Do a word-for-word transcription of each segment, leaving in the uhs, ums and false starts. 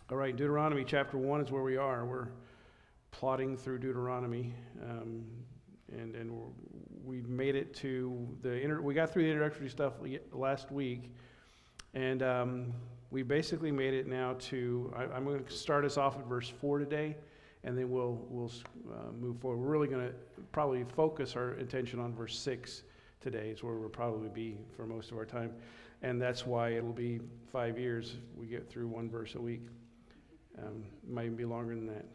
All right, Deuteronomy chapter one is where we are. We're plodding through Deuteronomy, um, and and we're, we've made it to the inter- we got through the introductory stuff last week, and um, we basically made it now to. I, I'm going to start us off at verse four today, and then we'll we'll uh, move forward. We're really going to probably focus our attention on verse six today. Is where we'll probably be for most of our time, and that's why it'll be five years if we get through one verse a week. Um, it might even be longer than that.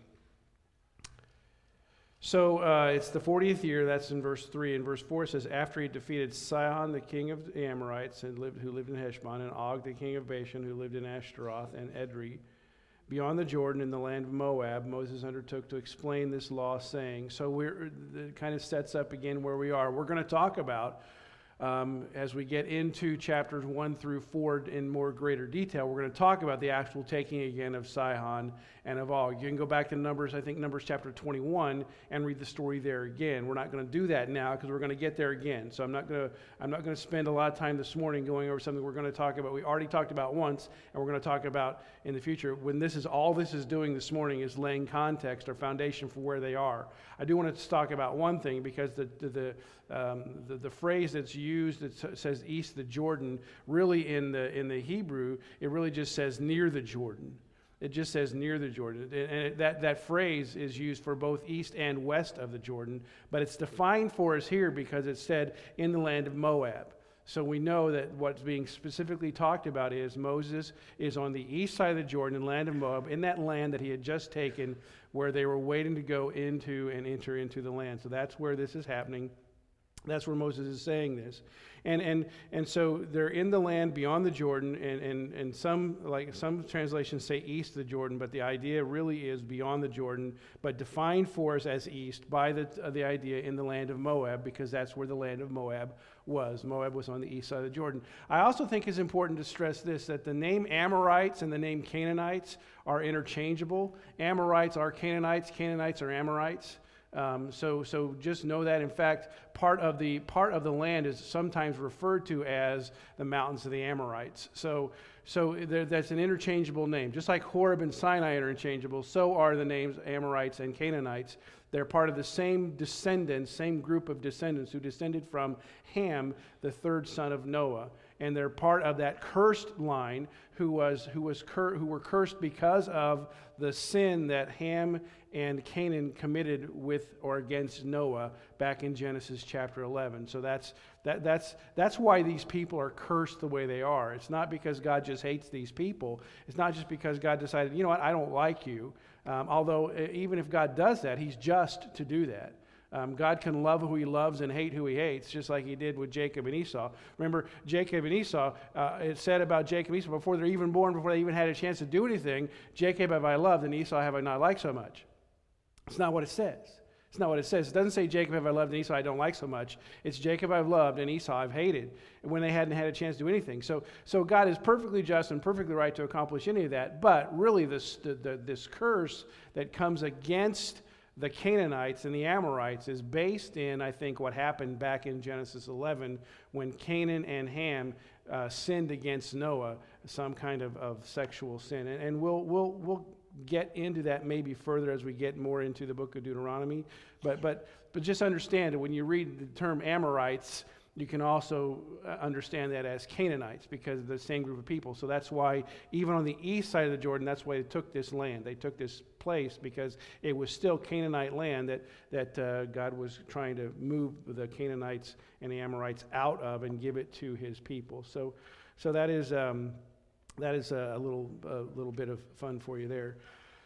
So uh, it's the fortieth year, that's in verse three. And verse four says, after he defeated Sihon, the king of the Amorites, and lived, who lived in Heshbon, and Og, the king of Bashan, who lived in Ashtaroth, and Edrei, beyond the Jordan in the land of Moab, Moses undertook to explain this law, saying, so we're, it kind of sets up again where we are. We're going to talk about Um, as we get into chapters one through four in more greater detail, we're going to talk about the actual taking again of Sihon and of Og. You can go back to Numbers, I think Numbers chapter twenty-one, and read the story there again. We're not going to do that now because we're going to get there again. So I'm not going to I'm not going to spend a lot of time this morning going over something we're going to talk about. We already talked about once, and we're going to talk about in the future. When this is all this is doing this morning is laying context or foundation for where they are. I do want to talk about one thing because the the the, um, the, the phrase that's used that says east of the Jordan, really in the in the Hebrew, it really just says near the Jordan. It just says near the Jordan. And it, that, that phrase is used for both east and west of the Jordan, but it's defined for us here because it said in the land of Moab. So we know that what's being specifically talked about is Moses is on the east side of the Jordan, in the land of Moab, in that land that he had just taken, where they were waiting to go into and enter into the land. So that's where this is happening. That's where Moses is saying this. And and and so they're in the land beyond the Jordan, and, and, and some like some translations say east of the Jordan, but the idea really is beyond the Jordan, but defined for us as east by the uh, the idea in the land of Moab, because that's where the land of Moab was. Moab was on the east side of the Jordan. I also think it's important to stress this, that the name Amorites and the name Canaanites are interchangeable. Amorites are Canaanites, Canaanites are Amorites. Um, so, so just know that. In fact, part of the part of the land is sometimes referred to as the mountains of the Amorites. So, so there, that's an interchangeable name. Just like Horeb and Sinai are interchangeable, so are the names Amorites and Canaanites. They're part of the same descendants, same group of descendants who descended from Ham, the third son of Noah, and they're part of that cursed line who was who was cur- who were cursed because of the sin that Ham and Canaan committed with or against Noah back in Genesis chapter eleven. So that's that that's that's why these people are cursed the way they are. It's not because God just hates these people. It's not just because God decided, you know what, I don't like you. Um, although even if God does that, He's just to do that. Um, God can love who He loves and hate who He hates, just like He did with Jacob and Esau. Remember, Jacob and Esau, uh, it said about Jacob and Esau, before they're even born, before they even had a chance to do anything, Jacob have I loved and Esau have I not liked so much. It's not what it says. It's not what it says. It doesn't say Jacob have I loved and Esau I don't like so much. It's Jacob I've loved and Esau I've hated, when they hadn't had a chance to do anything. So, so God is perfectly just and perfectly right to accomplish any of that. But really, this the, the, this curse that comes against the Canaanites and the Amorites is based in, I think, what happened back in Genesis eleven when Canaan and Ham uh, sinned against Noah, some kind of, of sexual sin. And, and we'll we'll we'll get into that maybe further as we get more into the book of Deuteronomy. But but but just understand that when you read the term Amorites, you can also understand that as Canaanites because of the same group of people. So that's why even on the east side of the Jordan, that's why they took this land. They took this place because it was still Canaanite land that, that uh, God was trying to move the Canaanites and the Amorites out of and give it to His people. So so that is um, that is a little a little bit of fun for you there.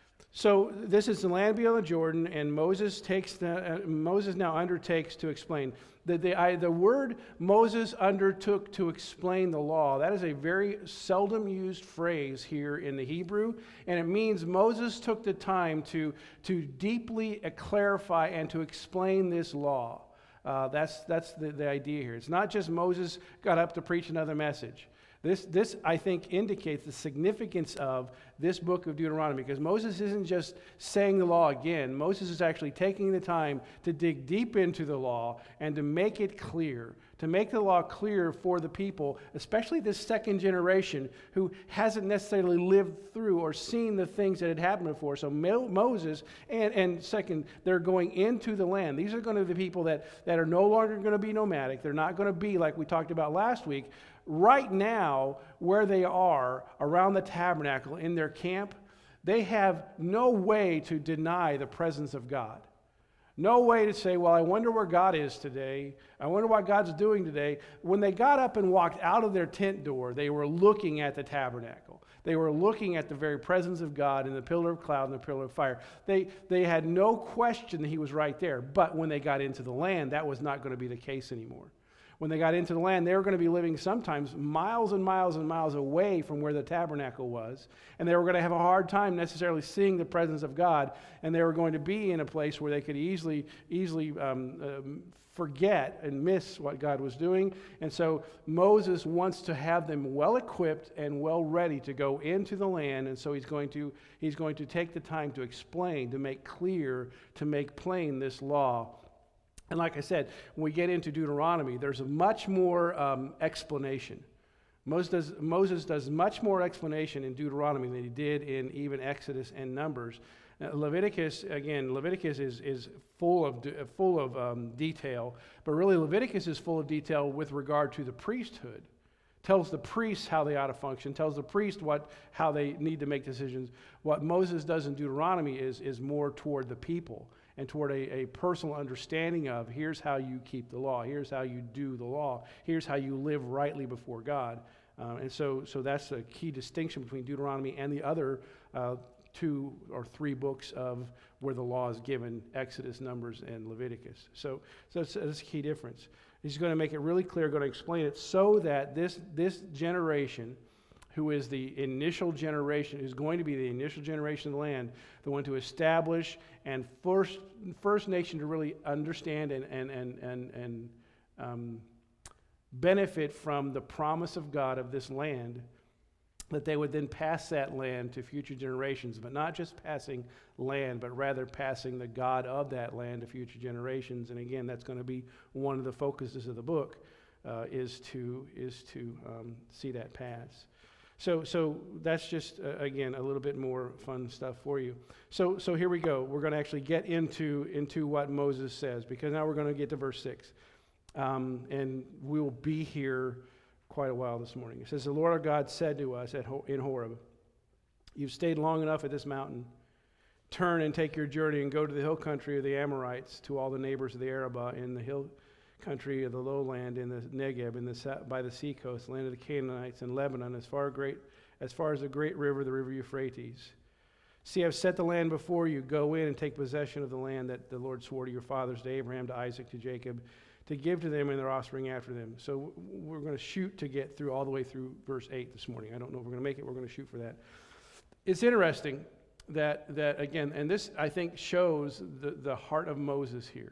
So this is the land beyond the Jordan, and Moses takes the uh, Moses now undertakes to explain. The, the, I, the word Moses undertook to explain the law, that is a very seldom used phrase here in the Hebrew, and it means Moses took the time to, to deeply clarify and to explain this law. Uh, that's that's the, the idea here. It's not just Moses got up to preach another message. This, this, I think, indicates the significance of this book of Deuteronomy, because Moses isn't just saying the law again. Moses is actually taking the time to dig deep into the law and to make it clear, to make the law clear for the people, especially this second generation who hasn't necessarily lived through or seen the things that had happened before. So Mo- Moses, and, and second, they're going into the land. These are going to be the people that, that are no longer going to be nomadic. They're not going to be, like we talked about last week, right now, where they are around the tabernacle in their camp, they have no way to deny the presence of God. No way to say, well, I wonder where God is today. I wonder what God's doing today. When they got up and walked out of their tent door, they were looking at the tabernacle. They were looking at the very presence of God in the pillar of cloud and the pillar of fire. They, they had no question that he was right there. But when they got into the land, that was not going to be the case anymore. When they got into the land, they were going to be living sometimes miles and miles and miles away from where the tabernacle was. And they were going to have a hard time necessarily seeing the presence of God. And they were going to be in a place where they could easily, easily um, um, forget and miss what God was doing. And so Moses wants to have them well equipped and well ready to go into the land. And so he's going to, he's going to take the time to explain, to make clear, to make plain this law. And like I said, when we get into Deuteronomy, there's a much more um, explanation. Moses does, Moses does much more explanation in Deuteronomy than he did in even Exodus and Numbers. Now, Leviticus, again, Leviticus is, is full of, full of um, detail, but really Leviticus is full of detail with regard to the priesthood. Tells the priests how they ought to function, tells the priest what, how they need to make decisions. What Moses does in Deuteronomy is, is more toward the people, and toward a, a personal understanding of, here's how you keep the law, here's how you do the law, here's how you live rightly before God. Uh, and so, so that's a key distinction between Deuteronomy and the other uh, two or three books of where the law is given, Exodus, Numbers, and Leviticus. So, so that's, that's a key difference. He's going to make it really clear, going to explain it so that this, this generation, who is the initial generation, who's going to be the initial generation of the land, the one to establish and first first nation to really understand and and and and, and um, benefit from the promise of God of this land, that they would then pass that land to future generations, but not just passing land, but rather passing the God of that land to future generations. And again, that's going to be one of the focuses of the book, uh, is to is to um, see that pass. So so that's just, uh, again, a little bit more fun stuff for you. So so here we go. We're going to actually get into, into what Moses says, because now we're going to get to verse six. Um, and we will be here quite a while this morning. It says, the Lord our God said to us at Ho- in Horeb, you've stayed long enough at this mountain. Turn and take your journey and go to the hill country of the Amorites, to all the neighbors of the Arabah in the hill country of the lowland, in the Negeb, in the by the seacoast, land of the Canaanites, and Lebanon, as far great as far as the great river, the river Euphrates. See, I've set the land before you. Go in and take possession of the land that the Lord swore to your fathers, to Abraham, to Isaac, to Jacob, to give to them and their offspring after them. So we're going to shoot to get through all the way through verse eight this morning. I don't know if we're going to make it. We're going to shoot for that. It's interesting that that again, and this I think shows the, the heart of Moses here.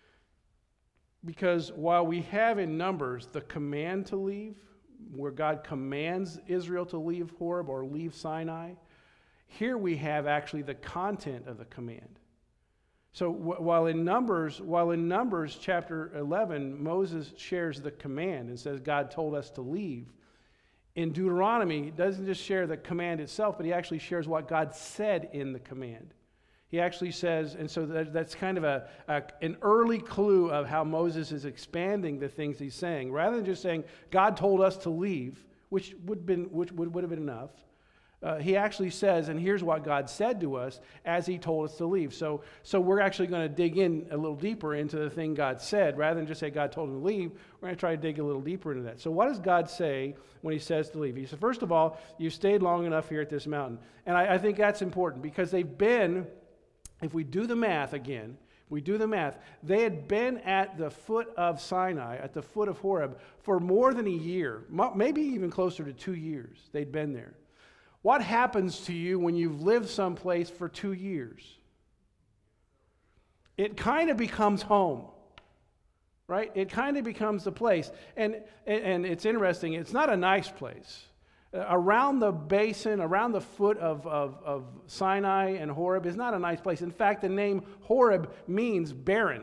Because while we have in Numbers the command to leave, where God commands Israel to leave Horeb or leave Sinai, here we have actually the content of the command. So wh- while in Numbers, while in Numbers chapter eleven, Moses shares the command and says God told us to leave. In Deuteronomy, he doesn't just share the command itself, but he actually shares what God said in the command. He actually says, and so that, that's kind of a, a an early clue of how Moses is expanding the things he's saying. Rather than just saying, God told us to leave, which would, been, which would, would have been enough, uh, he actually says, and here's what God said to us as he told us to leave. So, so we're actually going to dig in a little deeper into the thing God said. Rather than just say God told him to leave, we're going to try to dig a little deeper into that. So what does God say when he says to leave? He said, first of all, you've stayed long enough here at this mountain. And I, I think that's important because they've been... If we do the math again, we do the math, they had been at the foot of Sinai, at the foot of Horeb, for more than a year, maybe even closer to two years. They'd been there. What happens to you when you've lived someplace for two years? It kind of becomes home, right? It kind of becomes the place. And, and, and it's interesting, it's not a nice place. Uh, around the basin, around the foot of, of, of Sinai and Horeb is not a nice place. In fact, the name Horeb means barren.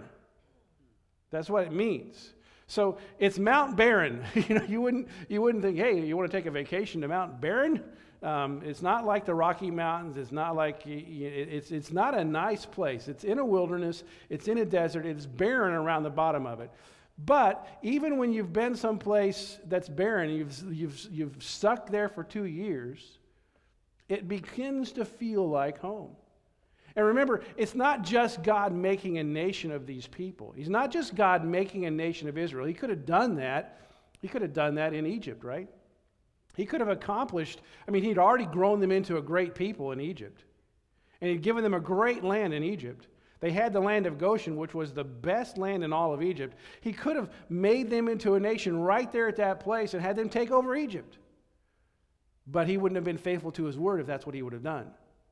That's what it means. So it's Mount Barren. you know, you wouldn't you wouldn't think, hey, you want to take a vacation to Mount Barren? Um, it's not like the Rocky Mountains. It's not like it's it's not a nice place. It's in a wilderness. It's in a desert. It's barren around the bottom of it. But even when you've been someplace that's barren, you've you've you've stuck there for two years, it begins to feel like home. And remember, it's not just God making a nation of these people. He's not just God making a nation of Israel. He could have done that. He could have done that in Egypt, right? He could have accomplished, I mean, he'd already grown them into a great people in Egypt. And he'd given them a great land in Egypt. They had the land of Goshen, which was the best land in all of Egypt. He could have made them into a nation right there at that place and had them take over Egypt. But he wouldn't have been faithful to his word if that's what he would have done.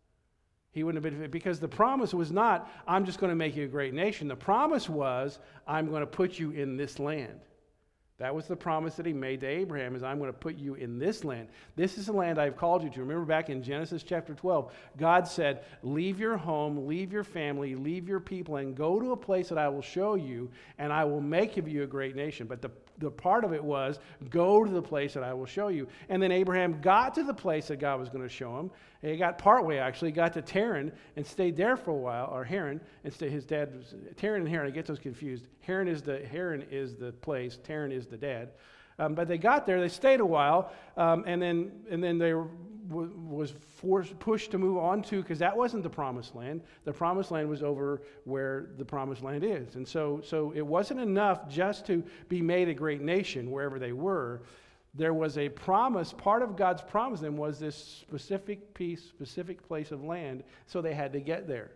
He wouldn't have been, because the promise was not, I'm just going to make you a great nation. The promise was, I'm going to put you in this land. That was the promise that he made to Abraham, is I'm going to put you in this land. This is the land I've called you to. Remember back in Genesis chapter twelve, God said, leave your home, leave your family, leave your people, and go to a place that I will show you, and I will make of you a great nation. But the, the part of it was, go to the place that I will show you. And then Abraham got to the place that God was going to show him. And he got partway, actually, got to Terran and stayed there for a while, or Haran, and stay, his dad was, Terran and Haran, I get those confused. Haran is the, Haran is the place, Terran is the dad. Um, but they got there, they stayed a while, um, and then and then they were, w- was forced, pushed to move on to, because that wasn't the promised land. The promised land was over where the promised land is. And so, so it wasn't enough just to be made a great nation wherever they were. There was a promise, part of God's promise to them was this specific piece, specific place of land, so they had to get there.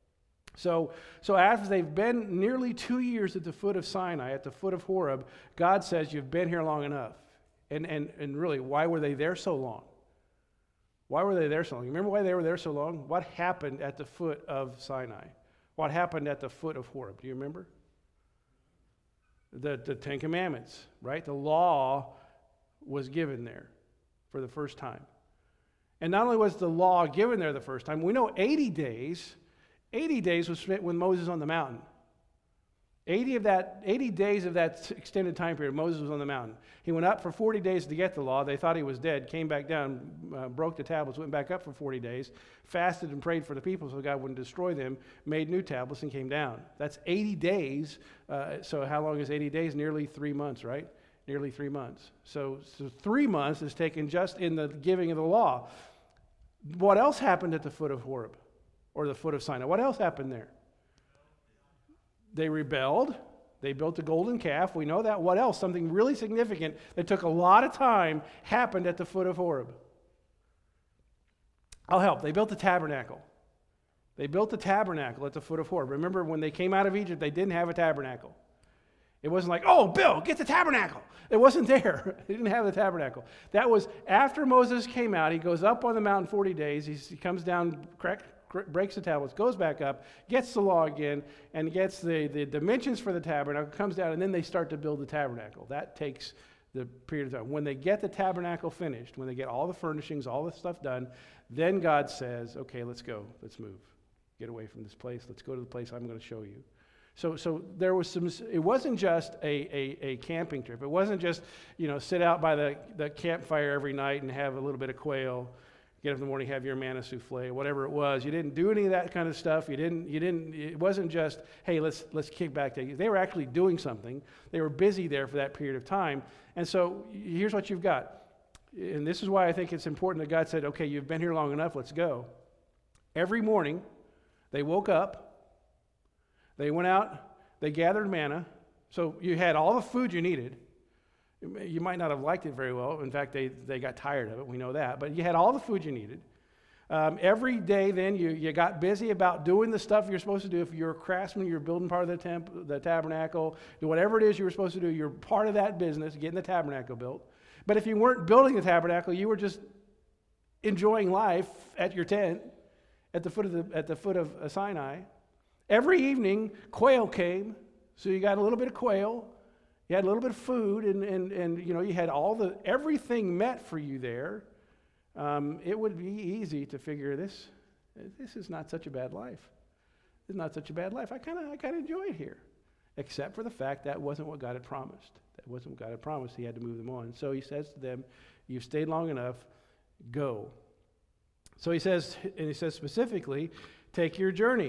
So, so after they've been nearly two years at the foot of Sinai, at the foot of Horeb, God says, you've been here long enough. And, and, and really, why were they there so long? Why were they there so long? You remember why they were there so long? What happened at the foot of Sinai? What happened at the foot of Horeb? Do you remember? The, the Ten Commandments, right? The law was given there for the first time. And not only was the law given there the first time, we know eighty days... eighty days was spent with Moses on the mountain. eighty of that, eighty days of that extended time period, Moses was on the mountain. He went up for forty days to get the law. They thought he was dead, came back down, uh, broke the tablets, went back up for forty days, fasted and prayed for the people so God wouldn't destroy them, made new tablets and came down. That's eighty days. Uh, so how long is eighty days? Nearly three months, right? Nearly three months. So, so three months is taken just in the giving of the law. What else happened at the foot of Horeb? Or the foot of Sinai. What else happened there? They rebelled. They built a golden calf. We know that. What else? Something really significant that took a lot of time happened at the foot of Horeb. I'll help. They built the tabernacle. They built the tabernacle at the foot of Horeb. Remember, when they came out of Egypt, they didn't have a tabernacle. It wasn't like, oh, Bill, get the tabernacle. It wasn't there. They didn't have the tabernacle. That was after Moses came out. He goes up on the mountain forty days. He's, he comes down, correct? breaks the tablets, goes back up, gets the law again, and gets the, the dimensions for the tabernacle, comes down, and then they start to build the tabernacle. That takes the period of time. When they get the tabernacle finished, when they get all the furnishings, all the stuff done, then God says, okay, let's go. Let's move. Get away from this place. Let's go to the place I'm going to show you. So so there was some, it wasn't just a, a, a camping trip. It wasn't just, you know, sit out by the, the campfire every night and have a little bit of quail. Get up in the morning, have your manna souffle, whatever it was. You didn't do any of that kind of stuff. You didn't, you didn't, it wasn't just, hey, let's let's kick back. They were actually doing something. They were busy there for that period of time. And so here's what you've got. And this is why I think it's important that God said, okay, you've been here long enough, let's go. Every morning, they woke up, they went out, they gathered manna. So you had all the food you needed. You might not have liked it very well. In fact, they, they got tired of it. We know that. But you had all the food you needed. Um, every day then, you, you got busy about doing the stuff you're supposed to do. If you're a craftsman, you're building part of the, temp, the tabernacle. Whatever it is you were supposed to do, you're part of that business, getting the tabernacle built. But if you weren't building the tabernacle, you were just enjoying life at your tent at the foot of, the, at the foot of Sinai. Every evening, quail came. So you got a little bit of quail. You had a little bit of food, and, and, and you know, you had all the, everything met for you there. Um, it would be easy to figure this, this is not such a bad life. This is not such a bad life. I kind of I kind of enjoy it here. Except for the fact that wasn't what God had promised. That wasn't what God had promised. He had to move them on. So he says to them, you've stayed long enough, go. So he says, and he says specifically, take your journey.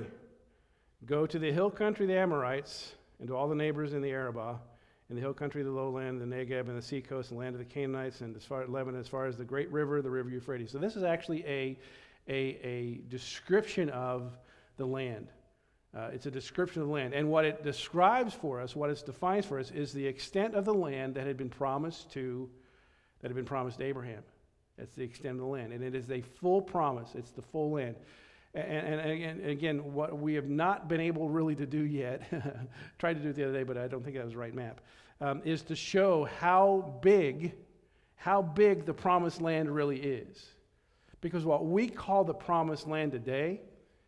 Go to the hill country of the Amorites, and to all the neighbors in the Arabah, in the hill country of the lowland, the Negeb, and the seacoast, and the land of the Canaanites, and as far as Lebanon, as far as the great river, the river Euphrates. So this is actually a, a, a description of the land. Uh, it's a description of the land. And what it describes for us, what it defines for us, is the extent of the land that had been promised to, that had been promised to Abraham. That's the extent of the land. And it is a full promise. It's the full land. And, and, and, again, and again, what we have not been able really to do yet, tried to do it the other day, but I don't think that was the right map, um, is to show how big, how big the promised land really is. Because what we call the promised land today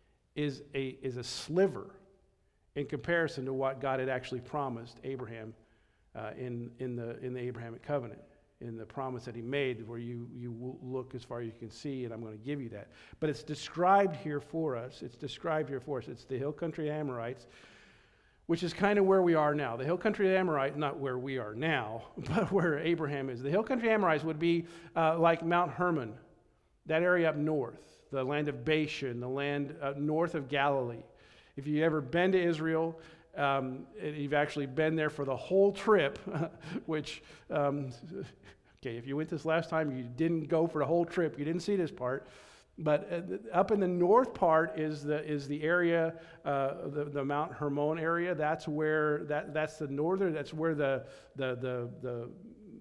is a, is a sliver in comparison to what God had actually promised Abraham uh, in, in, the, in the Abrahamic covenant, in the promise that he made, where you, you look as far as you can see, and I'm going to give you that. But it's described here for us. It's described here for us. It's the hill country Amorites, which is kind of where we are now. The hill country Amorites, not where we are now, but where Abraham is. The hill country Amorites would be uh, like Mount Hermon, that area up north, the land of Bashan, the land uh, north of Galilee. If you've ever been to Israel, um, you've actually been there for the whole trip, which, um, okay, if you went this last time, you didn't go for the whole trip, you didn't see this part. But uh, up in the north part is the is the area, uh, the, the Mount Hermon area. That's where, that that's the northern, that's where the, the, the, the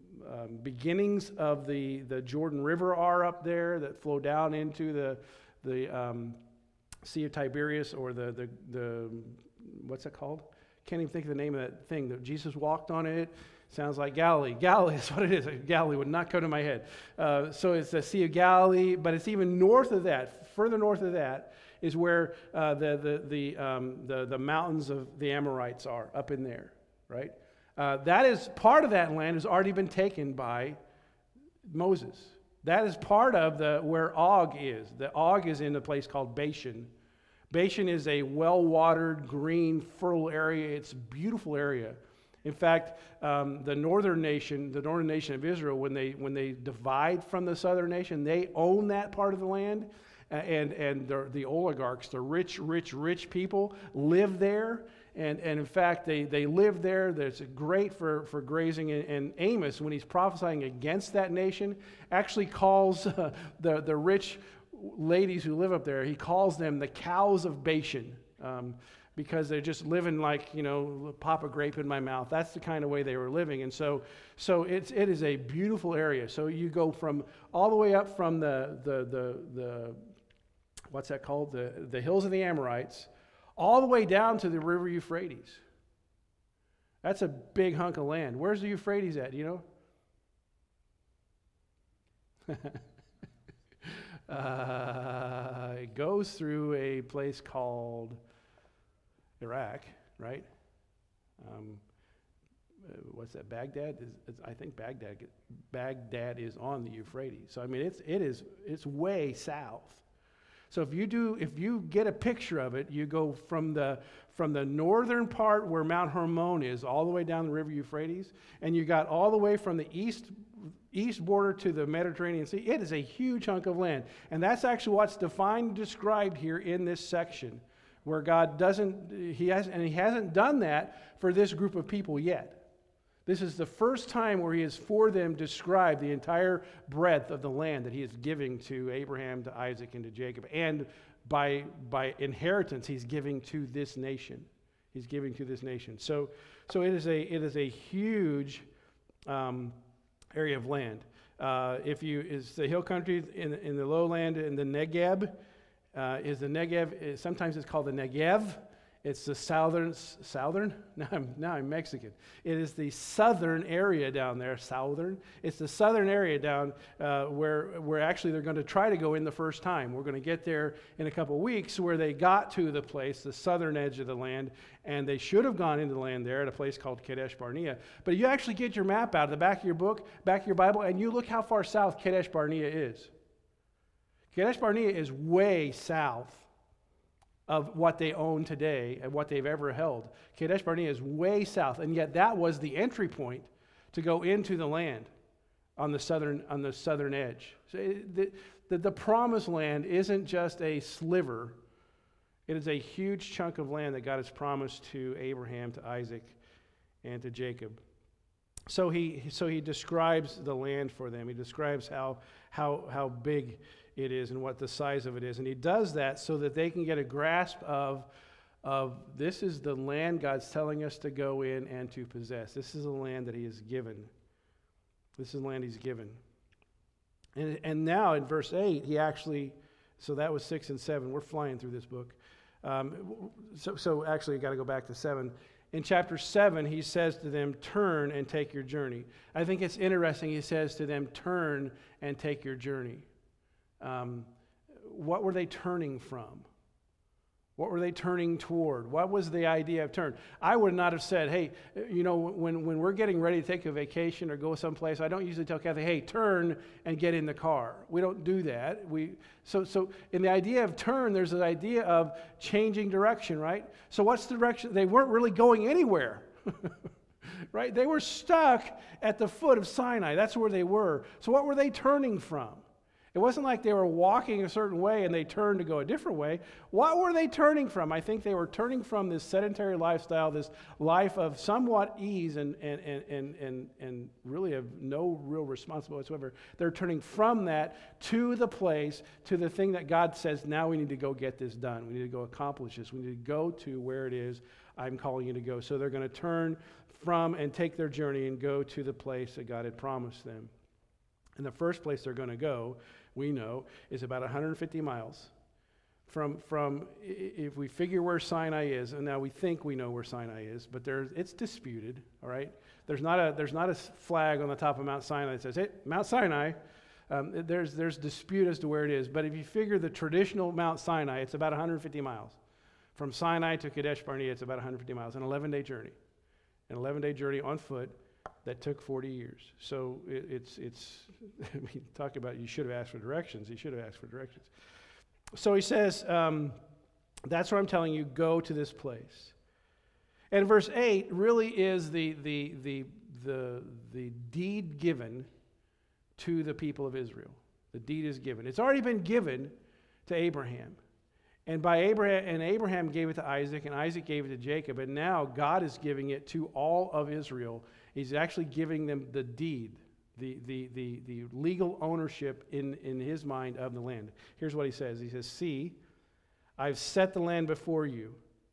Um, beginnings of the, the Jordan River are up there that flow down into the the um, Sea of Tiberias, or the, the the what's it called? Can't even think of the name of that thing that Jesus walked on it. Sounds like Galilee. Galilee is what it is. Galilee would not come to my head. Uh, so it's the Sea of Galilee, but it's even north of that. Further north of that is where uh, the the the, um, the the mountains of the Amorites are, up in there, right? Uh, that is part of that land has already been taken by Moses. That is part of the where Og is. The Og is in a place called Bashan. Bashan is a well-watered, green, fertile area. It's a beautiful area. In fact, um, the northern nation, the northern nation of Israel, when they when they divide from the southern nation, they own that part of the land, and and the, the oligarchs, the rich, rich, rich people, live there. And, and in fact, they, they live there. That's great for, for grazing. And, and Amos, when he's prophesying against that nation, actually calls uh, the, the rich ladies who live up there, he calls them the cows of Bashan, um, because they're just living like, you know, pop a grape in my mouth. That's the kind of way they were living. And so so it's, it is a beautiful area. So you go from all the way up from the, the, the, the what's that called? The, the hills of the Amorites, all the way down to the river Euphrates. That's a big hunk of land. Where's the Euphrates at, do you know? uh, it goes through a place called Iraq, right? Um, what's that, Baghdad? Is, is, I think Baghdad Baghdad is on the Euphrates. So, I mean, it's, it is, it's way south. So if you do, if you get a picture of it, you go from the from the northern part where Mount Hermon is, all the way down the river Euphrates, and you got all the way from the east east border to the Mediterranean Sea. It is a huge hunk of land, and that's actually what's defined, described here in this section, where God doesn't, he has, and he hasn't done that for this group of people yet. This is the first time where he has for them described the entire breadth of the land that he is giving to Abraham, to Isaac, and to Jacob. And by, by inheritance, he's giving to this nation. He's giving to this nation. So, so it is a it is a huge um, area of land. Uh, if you is the hill country in in the lowland in the Negeb, uh, is the Negev. Sometimes it's called the Negev. It's the southern, southern? Now I'm, now I'm Mexican. It is the southern area down there, southern. It's the southern area down uh, where, where actually they're going to try to go in the first time. We're going to get there in a couple weeks where they got to the place, the southern edge of the land, and they should have gone into the land there at a place called Kadesh Barnea. But you actually get your map out of the back of your book, back of your Bible, and you look how far south Kadesh Barnea is. Kadesh Barnea is way south of what they own today and what they've ever held. Kadesh Barnea is way south, and yet that was the entry point to go into the land on the southern on the southern edge. So it, the, the, the promised land isn't just a sliver. It is a huge chunk of land that God has promised to Abraham, to Isaac, and to Jacob. So he so he describes the land for them. He describes how how how big it is and what the size of it is. And he does that so that they can get a grasp of, of this is the land God's telling us to go in and to possess. This is the land that he has given. This is the land he's given. And, and now in verse eight, he actually, so that was six and seven. We're flying through this book. Um, so, so actually, you got to go back to seven. In chapter seven, he says to them, turn and take your journey. I think it's interesting. He says to them, turn and take your journey. Um, what were they turning from? What were they turning toward? What was the idea of turn? I would not have said, hey, you know, when, when we're getting ready to take a vacation or go someplace, I don't usually tell Kathy, hey, turn and get in the car. We don't do that. We so so in the idea of turn, there's an idea of changing direction, right? So what's the direction? They weren't really going anywhere. Right? They were stuck at the foot of Sinai. That's where they were. So what were they turning from? It wasn't like they were walking a certain way and they turned to go a different way. What were they turning from? I think they were turning from this sedentary lifestyle, this life of somewhat ease and and and and and, and really of no real responsibility whatsoever. They're turning from that to the place, to the thing that God says, now we need to go get this done. We need to go accomplish this. We need to go to where it is I'm calling you to go. So they're going to turn from and take their journey and go to the place that God had promised them. And the first place they're going to go, we know, is about one hundred fifty miles from, from if we figure where Sinai is, and now we think we know where Sinai is, but there's, it's disputed, all right? There's not a there's not a flag on the top of Mount Sinai that says, hey, Mount Sinai. Um, there's, there's dispute as to where it is, but if you figure the traditional Mount Sinai, it's about one hundred fifty miles. From Sinai to Kadesh Barnea, it's about one hundred fifty miles, an eleven-day journey. An eleven-day journey on foot that took forty years. So it, it's, it's I mean, talk about you should have asked for directions. He should have asked for directions. So he says, um, that's what I'm telling you, go to this place. And verse eight really is the, the, the, the, the deed given to the people of Israel. The deed is given. It's already been given to Abraham. And by Abraham, and Abraham gave it to Isaac, and Isaac gave it to Jacob, and now God is giving it to all of Israel. He's actually giving them the deed, the, the, the, the legal ownership in, in his mind of the land. Here's what he says. He says, see, I've set the land before you.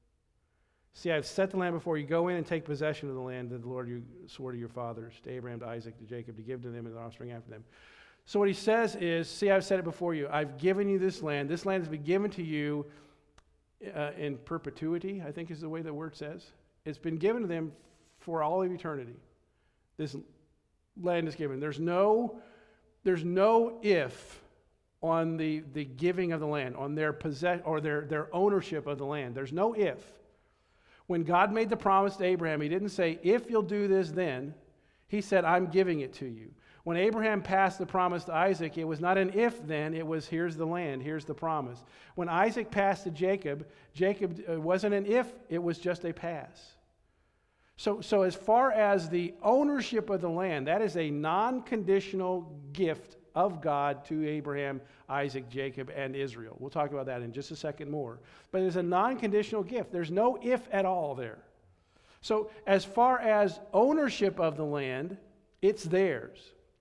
See, I've set the land before you. Go in and take possession of the land that the Lord you swore to your fathers, to Abraham, to Isaac, to Jacob, to give to them and their offspring after them. So what he says is, see, I've set it before you. I've given you this land. This land has been given to you uh, in perpetuity, I think is the way the word says. It's been given to them for all of eternity. This land is given. There's no, there's no if on the, the giving of the land, on their possess or their, their ownership of the land. There's no if. When God made the promise to Abraham, he didn't say, if you'll do this then. He said, I'm giving it to you. When Abraham passed the promise to Isaac, it was not an if then, it was here's the land, here's the promise. When Isaac passed to Jacob, Jacob it wasn't an if, it was just a pass. So, so as far as the ownership of the land, that is a non-conditional gift of God to Abraham, Isaac, Jacob, and Israel. We'll talk about that in just a second more. But it's a non-conditional gift. There's no if at all there. So as far as ownership of the land, it's theirs.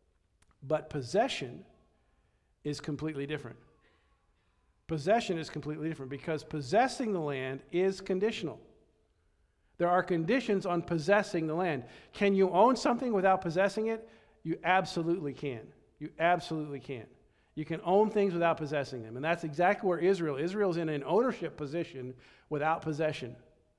But possession is completely different. Possession is completely different because possessing the land is conditional. There are conditions on possessing the land. Can you own something without possessing it? You absolutely can. You absolutely can. You can own things without possessing them. And that's exactly where Israel, Israel's in an ownership position without possession.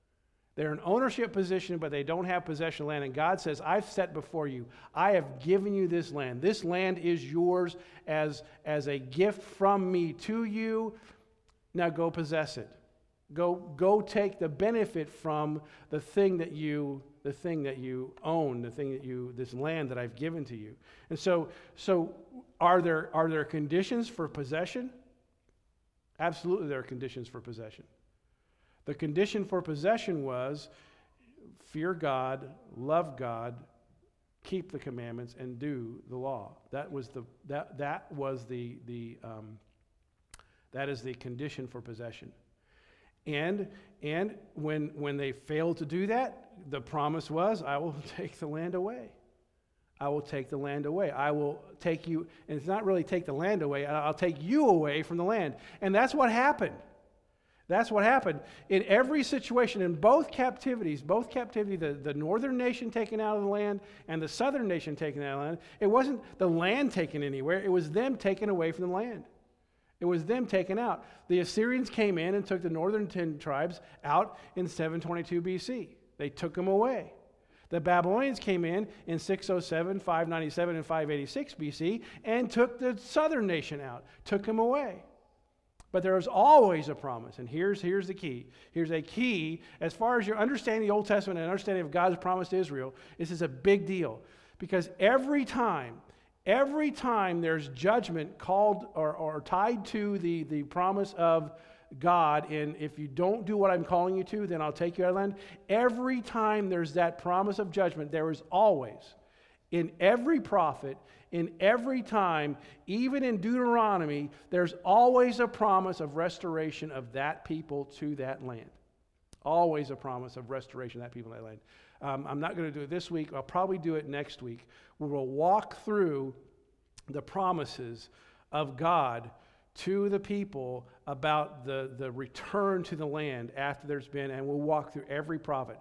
They're in ownership position, but they don't have possession of land. And God says, I've set before you. I have given you this land. This land is yours as, as a gift from me to you. Now go possess it. Go, go take the benefit from the thing that you, the thing that you own, the thing that you, this land that I've given to you. And so, so are there, are there conditions for possession? Absolutely, there are conditions for possession. The condition for possession was fear God, love God, keep the commandments, and do the law. That was the that that was the the um, that is the condition for possession. And and when when they failed to do that, the promise was, I will take the land away. I will take the land away. I will take you, and it's not really take the land away, I'll take you away from the land. And that's what happened. That's what happened. In every situation, in both captivities, both captivity, the, the northern nation taken out of the land and the southern nation taken out of the land, it wasn't the land taken anywhere, it was them taken away from the land. It was them taken out. The Assyrians came in and took the northern ten tribes out in seven twenty-two B C. They took them away. The Babylonians came in in six oh seven, five ninety-seven, and five eighty-six B C and took the southern nation out, took them away. But there is always a promise, and here's, here's the key. Here's a key as far as your understanding the Old Testament and understanding of God's promise to Israel. This is a big deal because every time, every time there's judgment called or, or tied to the, the promise of God, and if you don't do what I'm calling you to, then I'll take you out of the land. Every time there's that promise of judgment, there is always, in every prophet, in every time, even in Deuteronomy, there's always a promise of restoration of that people to that land. Always a promise of restoration of that people to that land. Um, I'm not going to do it this week. I'll probably do it next week. We will walk through the promises of God to the people about the, the return to the land after there's been, and we'll walk through every prophet.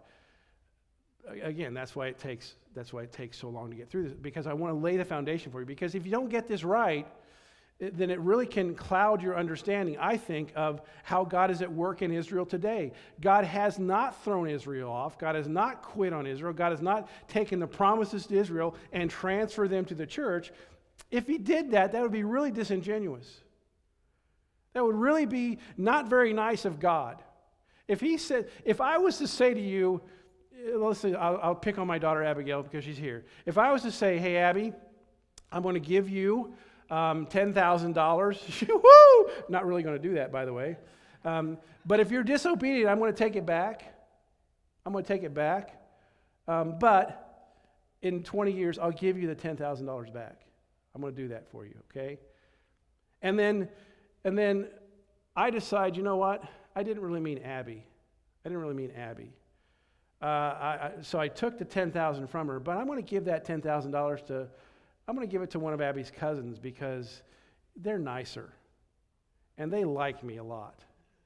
Again, that's why it takes that's why it takes so long to get through this, because I want to lay the foundation for you. Because if you don't get this right, it, then it really can cloud your understanding, I think, of how God is at work in Israel today. God has not thrown Israel off. God has not quit on Israel. God has not taken the promises to Israel and transferred them to the church. If he did that, that would be really disingenuous. That would really be not very nice of God. If he said, if I was to say to you, let's say, I'll, I'll pick on my daughter Abigail because she's here. If I was to say, hey, Abby, I'm going to give you um, ten thousand dollars. Woo! Not really going to do that, by the way. Um, but if you're disobedient, I'm going to take it back. I'm going to take it back. Um, but in twenty years, I'll give you the ten thousand dollars back. I'm going to do that for you, okay? And then, and then I decide, you know what? I didn't really mean Abby. I didn't really mean Abby. Uh, I, I, so I took the ten thousand dollars from her, but I'm going to give that ten thousand dollars to, I'm going to give it to one of Abby's cousins because they're nicer and they like me a lot.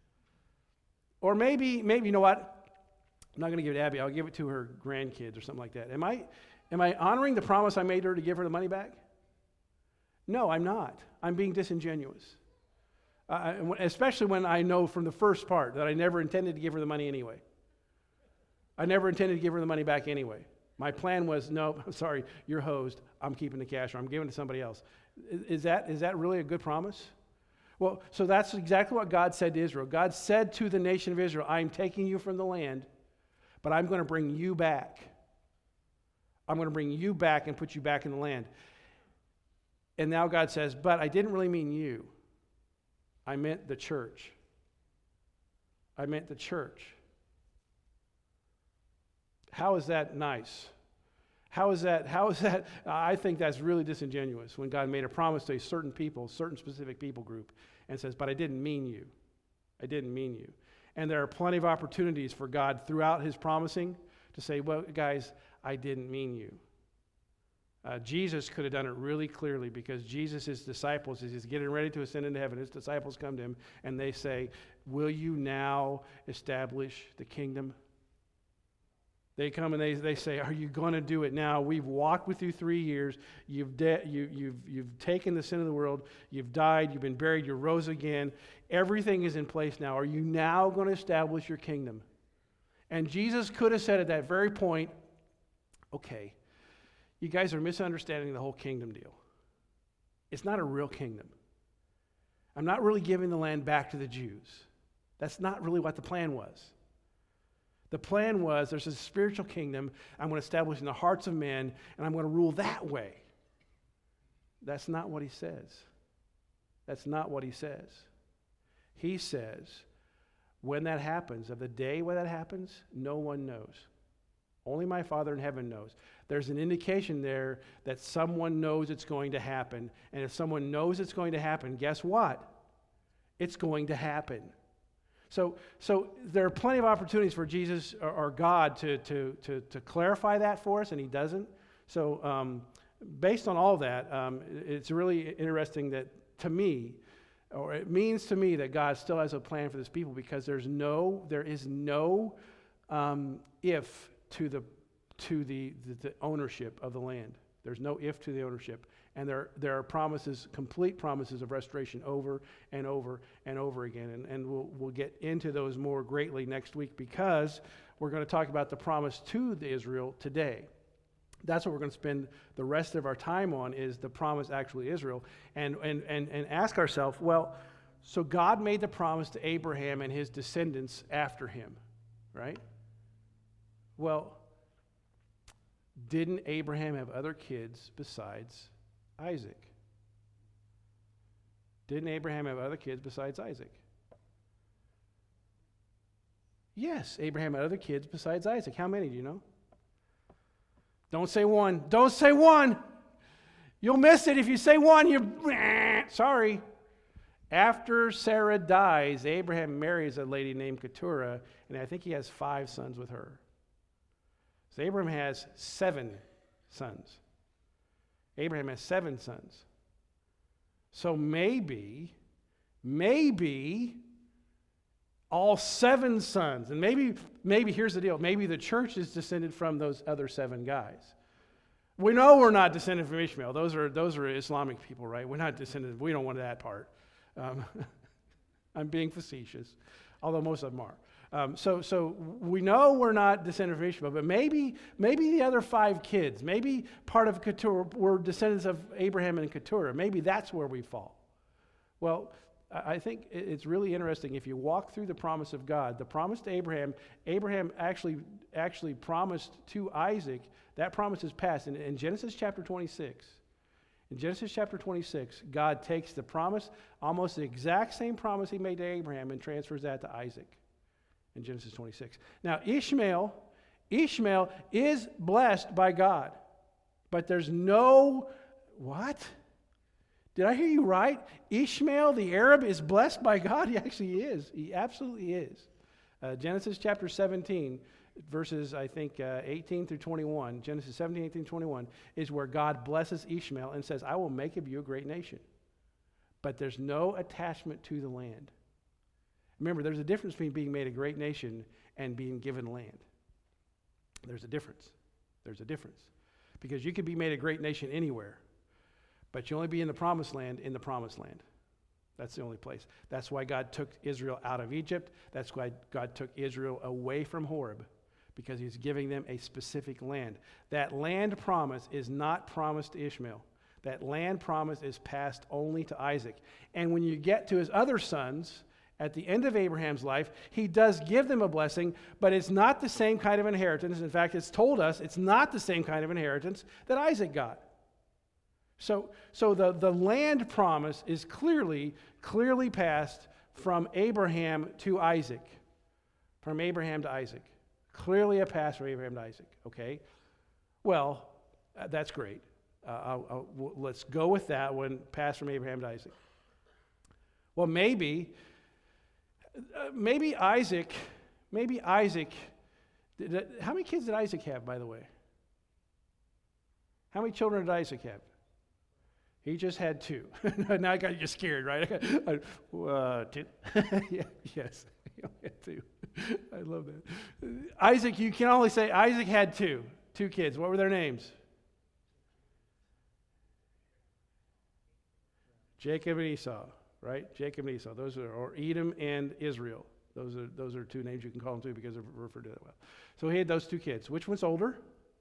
Or maybe, maybe you know what? I'm not going to give it to Abby. I'll give it to her grandkids or something like that. Am I, am I honoring the promise I made her to give her the money back? No, I'm not. I'm being disingenuous. Uh, especially when I know from the first part that I never intended to give her the money anyway. I never intended to give her the money back anyway. My plan was, no, I'm sorry, you're hosed. I'm keeping the cash, or I'm giving it to somebody else. Is that, is that really a good promise? Well, so that's exactly what God said to Israel. God said to the nation of Israel, I'm taking you from the land, but I'm going to bring you back. I'm going to bring you back and put you back in the land. And now God says, but I didn't really mean you. I meant the church. I meant the church. How is that nice? How is that, how is that, I think that's really disingenuous when God made a promise to a certain people, certain specific people group, and says, but I didn't mean you. I didn't mean you. And there are plenty of opportunities for God throughout his promising to say, well, guys, I didn't mean you. Uh, Jesus could have done it really clearly because Jesus, his disciples, as he's getting ready to ascend into heaven, his disciples come to him and they say, will you now establish the kingdom? They come and they, they say, are you going to do it now? We've walked with you three years. You've, de- you, you've, you've taken the sin of the world. You've died. You've been buried. You rose again. Everything is in place now. Are you now going to establish your kingdom? And Jesus could have said at that very point, okay, you guys are misunderstanding the whole kingdom deal. It's not a real kingdom. I'm not really giving the land back to the Jews. That's not really what the plan was. The plan was there's a spiritual kingdom I'm going to establish in the hearts of men, and I'm going to rule that way. That's not what he says. That's not what he says. He says, when that happens, of the day when that happens, no one knows. Only my Father in heaven knows. There's an indication there that someone knows it's going to happen. And if someone knows it's going to happen, guess what? It's going to happen. So, so there are plenty of opportunities for Jesus or, or God to, to, to, to clarify that for us, and he doesn't. So um, based on all that, um, it's really interesting that, to me, or it means to me that God still has a plan for this people, because there's no, there is no um, if to the to the, the, the ownership of the land. There's no if to the ownership. And there, there are promises, complete promises of restoration over and over and over again. And, and we'll, we'll get into those more greatly next week, because we're going to talk about the promise to the Israel today. That's what we're going to spend the rest of our time on, is the promise actually Israel. And, and, and, and ask ourselves, well, so God made the promise to Abraham and his descendants after him, right? Well, didn't Abraham have other kids besides Isaac? Didn't Abraham have other kids besides Isaac? Yes, Abraham had other kids besides Isaac. How many do you know? Don't say one. Don't say one. You'll miss it if you say one. You sorry. After Sarah dies, Abraham marries a lady named Keturah, and I think he has five sons with her. So Abraham has seven sons. Abraham has seven sons. So maybe, maybe all seven sons, and maybe, maybe here's the deal, maybe the church is descended from those other seven guys. We know we're not descended from Ishmael. Those are those are Islamic people, right? We're not descended. We don't want that part. Um, I'm being facetious, although most of them are. Um, so, so we know we're not descended from Ishmael, but maybe, maybe the other five kids, maybe part of Keturah were descendants of Abraham and Keturah. Maybe that's where we fall. Well, I think it's really interesting if you walk through the promise of God. The promise to Abraham, Abraham actually actually promised to Isaac. That promise is passed in, in Genesis chapter twenty-six. In Genesis chapter twenty-six, God takes the promise, almost the exact same promise he made to Abraham, and transfers that to Isaac. In Genesis twenty-six. Now, Ishmael, Ishmael is blessed by God, but there's no, what? Did I hear you right? Ishmael, the Arab, is blessed by God? He actually is. He absolutely is. Uh, Genesis chapter seventeen, verses, I think, uh, eighteen through twenty-one, Genesis seventeen, eighteen, twenty-one, is where God blesses Ishmael and says, I will make of you a great nation. But there's no attachment to the land. Remember, there's a difference between being made a great nation and being given land. There's a difference. There's a difference. Because you could be made a great nation anywhere, but you only be in the promised land in the promised land. That's the only place. That's why God took Israel out of Egypt. That's why God took Israel away from Horeb, because he's giving them a specific land. That land promise is not promised to Ishmael. That land promise is passed only to Isaac. And when you get to his other sons, at the end of Abraham's life, he does give them a blessing, but it's not the same kind of inheritance. In fact, it's told us it's not the same kind of inheritance that Isaac got. So, so the, the land promise is clearly, clearly passed from Abraham to Isaac. From Abraham to Isaac. Clearly a pass from Abraham to Isaac, okay? Well, uh, that's great. Uh, I'll, I'll, w- let's go with that one, pass from Abraham to Isaac. Well, maybe... Uh, maybe Isaac, maybe Isaac, did, how many kids did Isaac have, by the way? How many children did Isaac have? He just had two. Now I got you scared, right? uh, two. Yeah, yes, he only had two. I love that. Isaac, you can only say Isaac had two, two kids. What were their names? Jacob and Esau. Right? Jacob and Esau. Those are, or Edom and Israel. Those are those are two names you can call them too because they're referred to that well. So he had those two kids. Which one's older?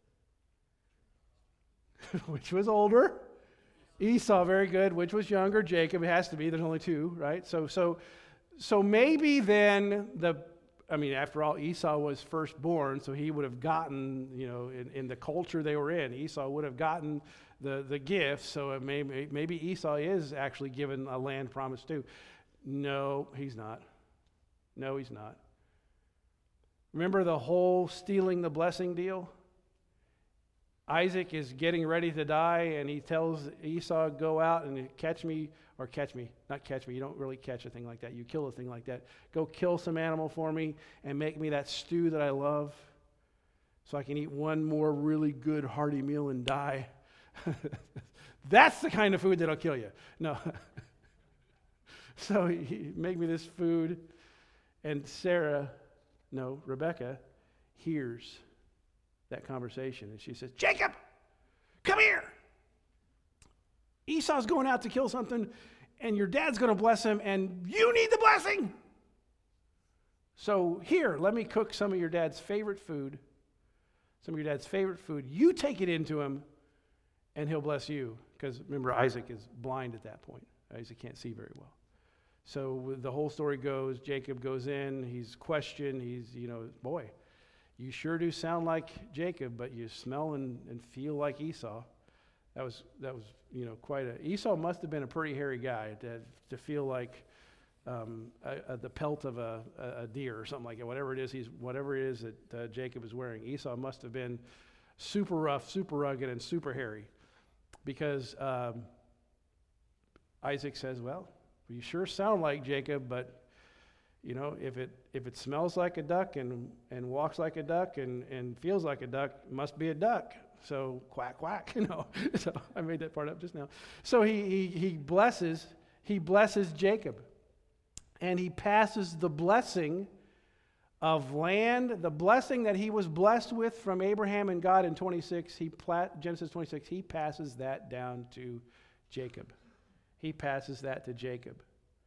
Which was older? Esau, very good. Which was younger? Jacob. It has to be. There's only two, right? So so so maybe then the I mean, after all, Esau was firstborn, so he would have gotten, you know, in, in the culture they were in, Esau would have gotten the, the gifts, so it may, maybe Esau is actually given a land promise too. No, he's not. No, he's not. Remember the whole stealing the blessing deal? Isaac is getting ready to die, and he tells Esau, go out and catch me, or catch me, not catch me, you don't really catch a thing like that, you kill a thing like that. Go kill some animal for me and make me that stew that I love so I can eat one more really good hearty meal and die. That's the kind of food that'll kill you. No. So he, he make me this food, and Sarah, no, Rebecca, hears that conversation, and she says, Jacob, come here. Esau's going out to kill something, and your dad's going to bless him, and you need the blessing. So here, let me cook some of your dad's favorite food, some of your dad's favorite food. You take it into him, and he'll bless you. Because remember, Isaac is blind at that point. Isaac can't see very well. So the whole story goes, Jacob goes in, he's questioned, he's, you know, boy, you sure do sound like Jacob, but you smell and, and feel like Esau. That was, that was, you know, quite a, Esau must have been a pretty hairy guy to, to feel like um, a, a, the pelt of a, a deer or something like that. Whatever it is, he's, whatever it is that uh, Jacob is wearing. Esau must have been super rough, super rugged, and super hairy. Because um, Isaac says, well, you sure sound like Jacob, but you know, if it if it smells like a duck and, and walks like a duck and, and feels like a duck, it must be a duck. So quack quack, you know. So I made that part up just now. So he he he blesses he blesses Jacob, and he passes the blessing of land, the blessing that he was blessed with from Abraham and God in twenty-six. He Genesis twenty-six. He passes that down to Jacob. He passes that to Jacob.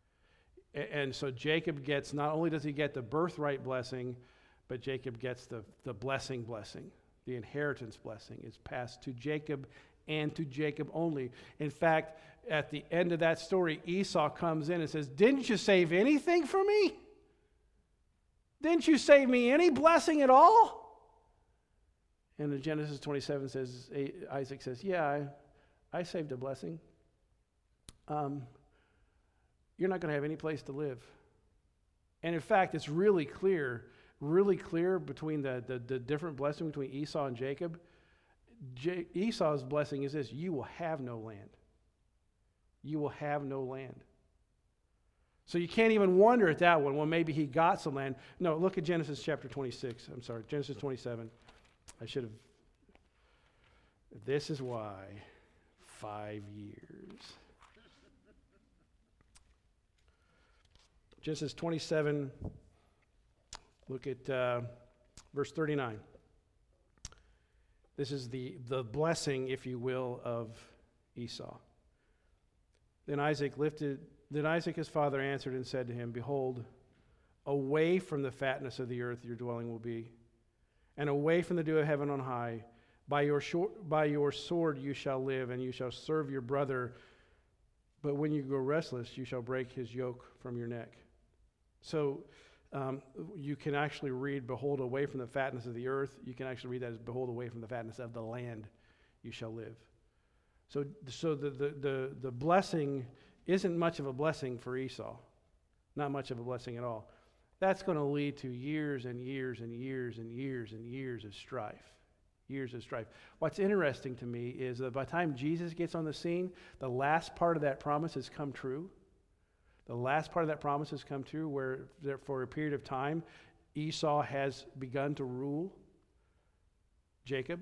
And so Jacob gets, not only does he get the birthright blessing, but Jacob gets the, the blessing blessing. The inheritance blessing is passed to Jacob and to Jacob only. In fact, at the end of that story, Esau comes in and says, didn't you save anything for me? Didn't you save me any blessing at all? And in Genesis twenty-seven says, Isaac says, yeah, I, I saved a blessing. Um, you're not going to have any place to live. And in fact, it's really clear, really clear between the, the, the different blessing between Esau and Jacob. J- Esau's blessing is this: you will have no land. You will have no land. So you can't even wonder at that one, well, maybe he got some land. No, look at Genesis chapter twenty-six. I'm sorry, Genesis twenty-seven. I should have. This is why five years. Genesis twenty-seven, look at uh, verse thirty-nine. This is the, the blessing, if you will, of Esau. Then Isaac lifted, then Isaac his father answered and said to him, behold, away from the fatness of the earth your dwelling will be, and away from the dew of heaven on high. By your, short, by your sword you shall live, and you shall serve your brother. But when you grow restless, you shall break his yoke from your neck. So um, you can actually read, behold, away from the fatness of the earth. You can actually read that as, behold, away from the fatness of the land you shall live. So, so the, the, the, the blessing isn't much of a blessing for Esau. Not much of a blessing at all. That's going to lead to years and years and years and years and years of strife. Years of strife. What's interesting to me is that by the time Jesus gets on the scene, the last part of that promise has come true. The last part of that promise has come true, where for a period of time, Esau has begun to rule Jacob.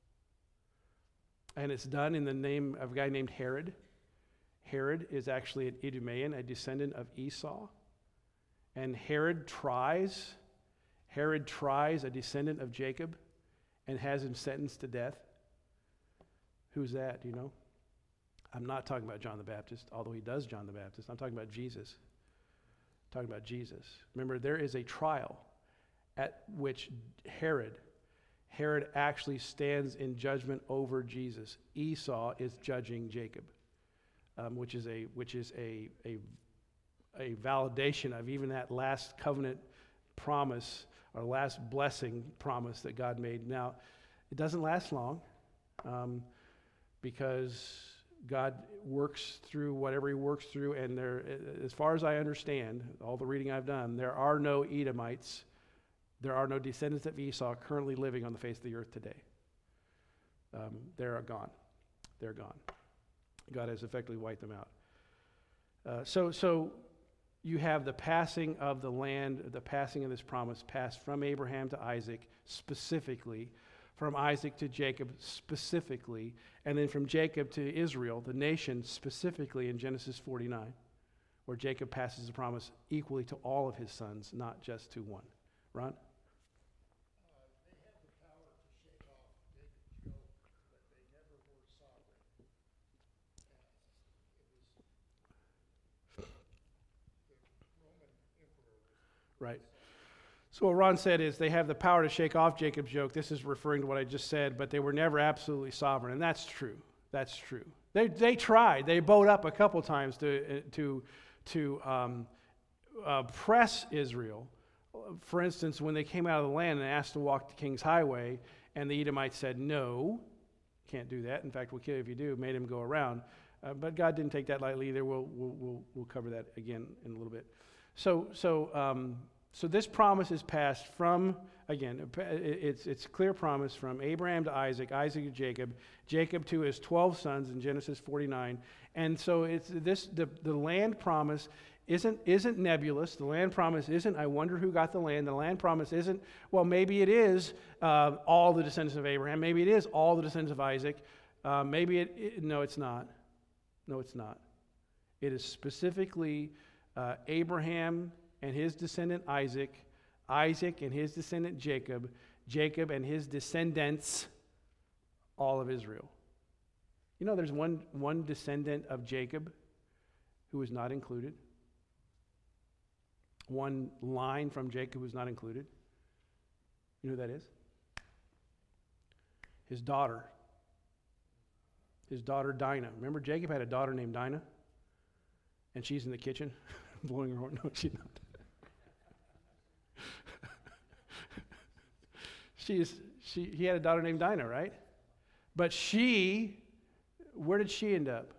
And it's done in the name of a guy named Herod. Herod is actually an Idumean, a descendant of Esau. And Herod tries, Herod tries a descendant of Jacob and has him sentenced to death. Who's that, do you know? I'm not talking about John the Baptist, although he does John the Baptist. I'm talking about Jesus. talking about Jesus. Remember, there is a trial at which Herod, Herod actually stands in judgment over Jesus. Esau is judging Jacob, um, which is a which is a, a a validation of even that last covenant promise or last blessing promise that God made. Now, it doesn't last long um, because God works through whatever he works through, and there, as far as I understand, all the reading I've done, there are no Edomites, there are no descendants of Esau currently living on the face of the earth today. Um, they're gone. They're gone. God has effectively wiped them out. Uh, so, so you have the passing of the land, the passing of this promise passed from Abraham to Isaac specifically, from Isaac to Jacob specifically, and then from Jacob to Israel, the nation specifically in Genesis forty-nine, where Jacob passes the promise equally to all of his sons, not just to one. Ron? Right. So what Ron said is they have the power to shake off Jacob's yoke. This is referring to what I just said, but they were never absolutely sovereign, and that's true. That's true. They they tried. They bowed up a couple times to to to um, uh, press Israel. For instance, when they came out of the land and asked to walk the King's Highway, and the Edomites said, "No, can't do that. In fact, we'll kill you if you do." Made him go around. Uh, but God didn't take that lightly either. We'll we'll we'll, we'll cover that again in a little bit. So, so, um, so this promise is passed from, again, it's it's clear promise from Abraham to Isaac, Isaac to Jacob, Jacob to his twelve sons in Genesis forty-nine, and so it's this the, the land promise isn't isn't nebulous. The land promise isn't, I wonder who got the land. The land promise isn't, well, maybe it is uh, all the descendants of Abraham. Maybe it is all the descendants of Isaac. Uh, maybe it, it, no, it's not. No, it's not. It is specifically Uh, Abraham and his descendant Isaac, Isaac and his descendant Jacob, Jacob and his descendants, all of Israel. You know there's one, one descendant of Jacob who is not included. One line from Jacob who's not included. You know who that is? His daughter. His daughter Dinah. Remember Jacob had a daughter named Dinah? And she's in the kitchen blowing her horn. No, she's not. She's she. He had a daughter named Dinah, right? But she, where did she end up?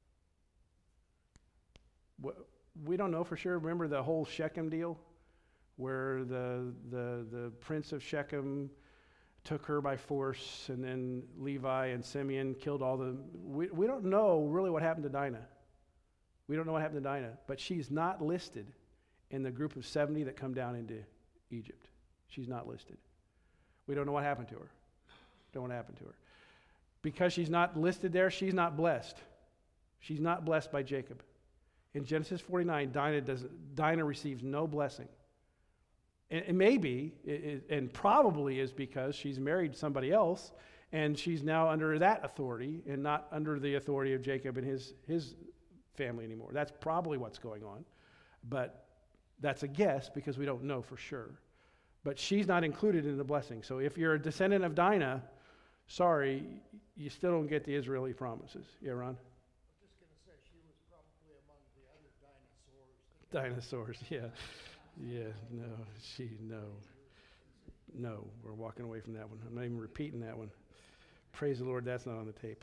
We don't know for sure. Remember the whole Shechem deal, where the the the prince of Shechem took her by force, and then Levi and Simeon killed all the. We we don't know really what happened to Dinah. We don't know what happened to Dinah, but she's not listed in the group of seventy that come down into Egypt. She's not listed. We don't know what happened to her. Don't know what happened to her. Because she's not listed there, she's not blessed. She's not blessed by Jacob. In Genesis forty-nine, Dinah, does, Dinah receives no blessing. And, and maybe, it, it, and probably is because she's married somebody else, and she's now under that authority and not under the authority of Jacob and his his family anymore. That's probably what's going on. But that's a guess because we don't know for sure. But she's not included in the blessing. So if you're a descendant of Dinah, sorry, you still don't get the Israeli promises. Yeah, Ron? I'm just going to say she was probably among the other dinosaurs. Dinosaurs, yeah. Yeah, no, she, no. No, we're walking away from that one. I'm not even repeating that one. Praise the Lord, that's not on the tape.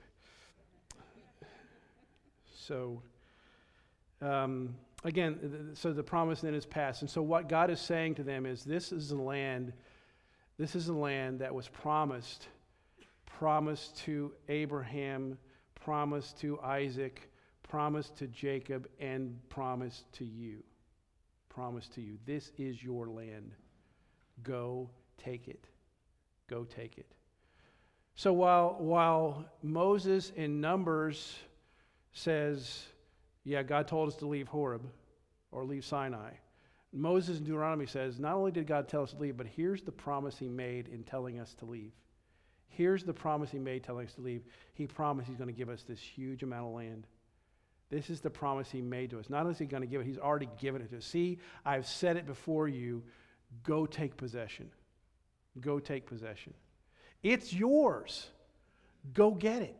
So, Um, again, th- so the promise then is passed. And so what God is saying to them is this is the land, this is the land that was promised, promised to Abraham, promised to Isaac, promised to Jacob, and promised to you. Promised to you. This is your land. Go take it. Go take it. So while, while Moses in Numbers says, yeah, God told us to leave Horeb or leave Sinai. Moses in Deuteronomy says, not only did God tell us to leave, but here's the promise he made in telling us to leave. Here's the promise he made telling us to leave. He promised he's going to give us this huge amount of land. This is the promise he made to us. Not only is he going to give it, he's already given it to us. See, I've said it before you. Go take possession. Go take possession. It's yours. Go get it.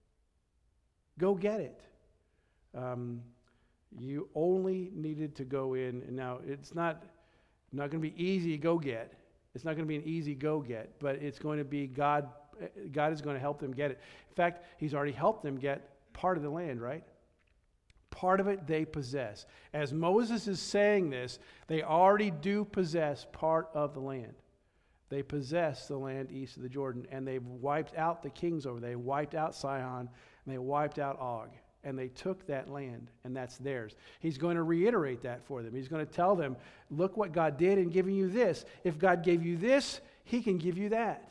Go get it. Um, you only needed to go in. And now, it's not, not going to be easy to go get. It's not going to be an easy go get, but it's going to be God. God is going to help them get it. In fact, he's already helped them get part of the land, right? Part of it they possess. As Moses is saying this, they already do possess part of the land. They possess the land east of the Jordan, and they've wiped out the kings over. They wiped out Sihon, and they wiped out Og, and they took that land, and that's theirs. He's going to reiterate that for them. He's going to tell them, look what God did in giving you this. If God gave you this, he can give you that.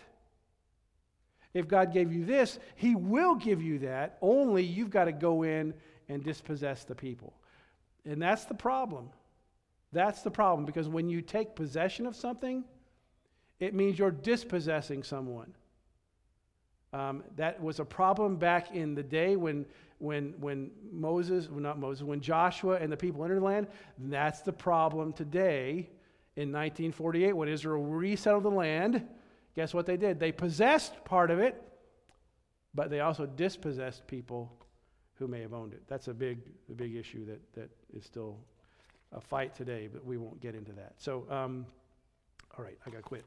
If God gave you this, he will give you that, only you've got to go in and dispossess the people. And that's the problem. That's the problem, because when you take possession of something, it means you're dispossessing someone. Um, that was a problem back in the day when, when, when Moses, well not Moses, when Joshua and the people entered the land. That's the problem today in nineteen forty-eight when Israel resettled the land. Guess what they did? They possessed part of it, but they also dispossessed people who may have owned it. That's a big, a big issue that, that is still a fight today, but we won't get into that. So, um, all right, I got to quit.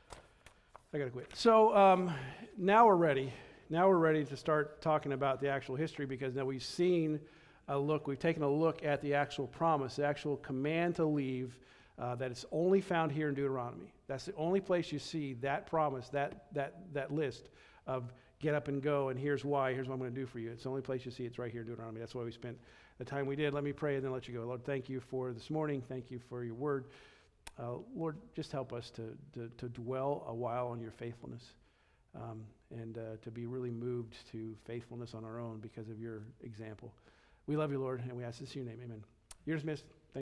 I got to quit. So um, now we're ready. Now we're ready to start talking about the actual history, because now we've seen a look, we've taken a look at the actual promise, the actual command to leave, uh, that it's only found here in Deuteronomy. That's the only place you see that promise, that that that list of get up and go, and here's why, here's what I'm going to do for you. It's the only place you see it's right here in Deuteronomy. That's why we spent the time we did. Let me pray and then let you go. Lord, thank you for this morning. Thank you for your word. Uh, Lord, just help us to, to, to dwell a while on your faithfulness, um, and uh, to be really moved to faithfulness on our own because of your example. We love you, Lord, and we ask this in your name. Amen. You're dismissed.